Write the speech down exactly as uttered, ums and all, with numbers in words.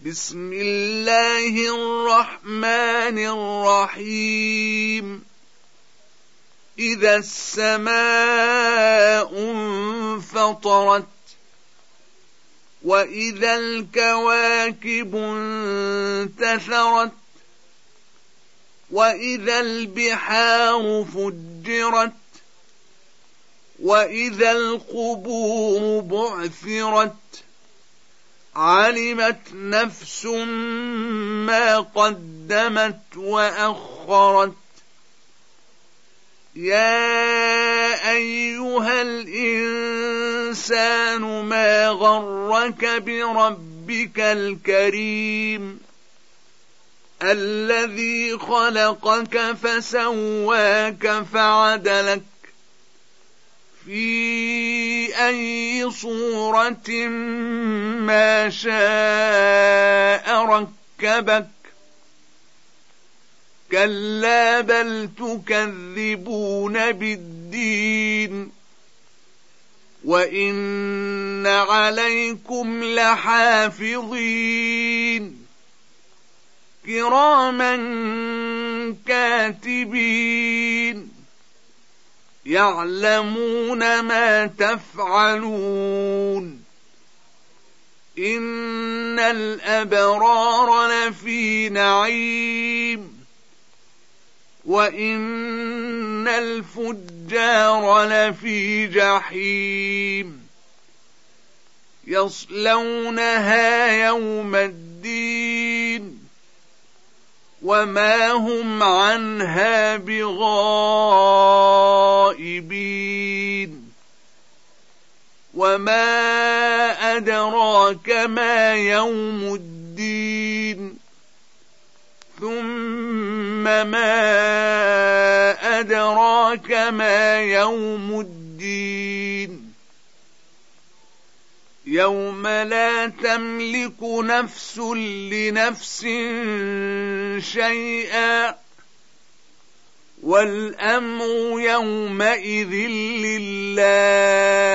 بسم الله الرحمن الرحيم إذا السماء انفطرت وإذا الكواكب انتثرت وإذا البحار فجرت وإذا القبور بعثرت علمت نفس ما قدمت وأخرت يا أيها الإنسان ما غرك بربك الكريم الذي خلقك فسواك فعدلك في أي صورة ما شاء ركبك كلا بل تكذبون بالدين وإن عليكم لحافظين كراما كاتبين يعلمون ما تفعلون إن الأبرار لفي نعيم وإن الفجار لفي جحيم يصلونها يوم الدين وما هم عنها بغائبين وما أدراك ما يوم الدين ثم ما أدراك ما يوم الدين يوم لا تملك نفس لنفس شيئا والأمر يومئذ لله